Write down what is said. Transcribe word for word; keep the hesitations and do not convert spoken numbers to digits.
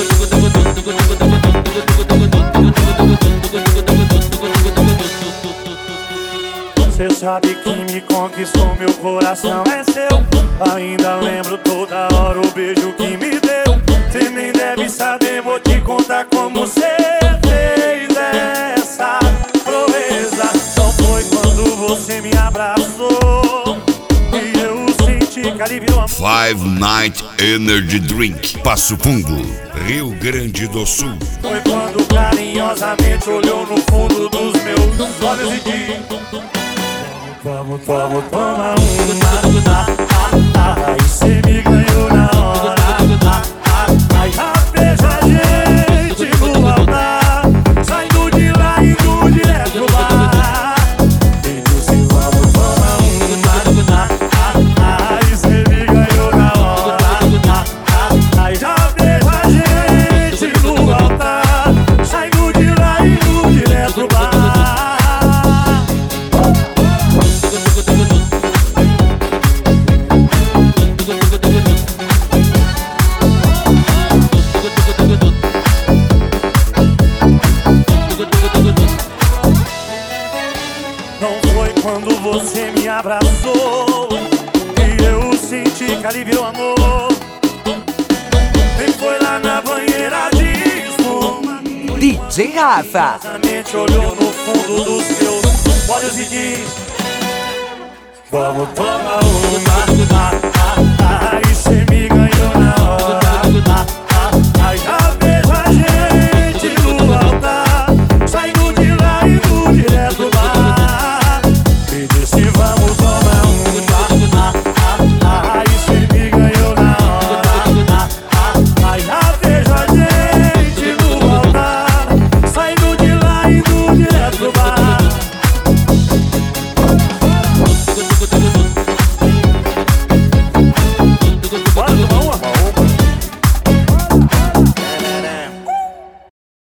Cê sabe que me conquistou, meu coração é seu. Ainda lembro toda hora o beijo que me deu. Cê nem deve saber, vou te contar como cê fez essa proeza. Não foi quando você me abraçou e eu senti que aliviou a... Five Night Energy Drink, Passo Fundo, Rio Grande do Sul. Foi quando carinhosamente olhou no fundo dos meus olhos e disse: Vamos, vamos tomar uma. Aí cê me ganhou na hora. Aí já fez a gente no altar, saindo de lá e indo direto pro bar. E disse vamos tomar uma. Aí cê me ganhou na hora. Aí já fez a gente no altar, saindo de lá e indo direto pro bar. Quando você me abraçou e eu senti que aliviou o amor. E foi lá na banheira de espuma, D J Rafa olhou no fundo dos meus olhos e disse: vamos tomar uma.